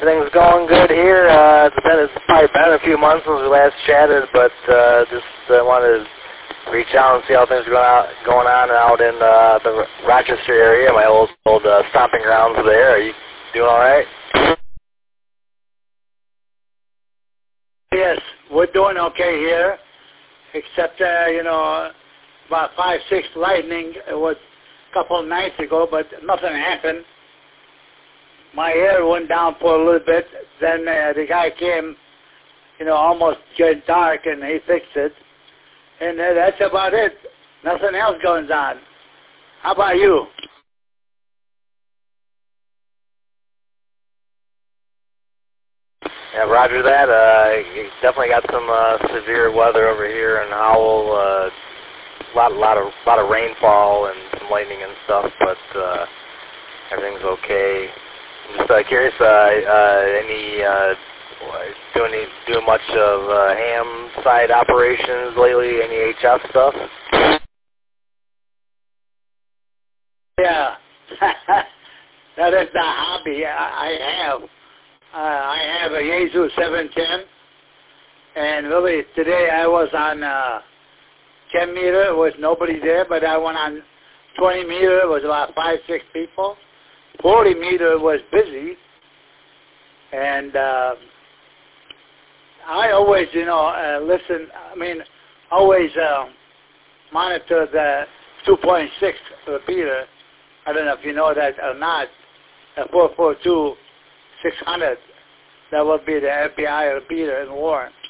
Everything's going good here. It's probably been a few months since we last chatted, but just wanted to reach out and see how things are going on out in the Rochester area, my old stomping grounds there. Are you doing all right? Yes, we're doing okay here, except, about 5, 6 lightning. It was a couple of nights ago, but nothing happened. My hair went down for a little bit. Then the guy came, almost get dark, and he fixed it. And that's about it. Nothing else going on. How about you? Yeah, roger that. You definitely got some severe weather over here in Howell. Lot of rainfall and some lightning and stuff, but everything's okay. I'm just curious. Doing much of ham side operations lately? Any HF stuff? Yeah, that is the hobby I have. I have a Yaesu 710, and really today I was on 10 meter. There was nobody there, but I went on 20 meter. It was about 5, 6 people. 40 meter was busy, and I always, listen. Always monitor the 2.6 repeater. I don't know if you know that or not. The 442 600. That would be the FBI repeater in Warren.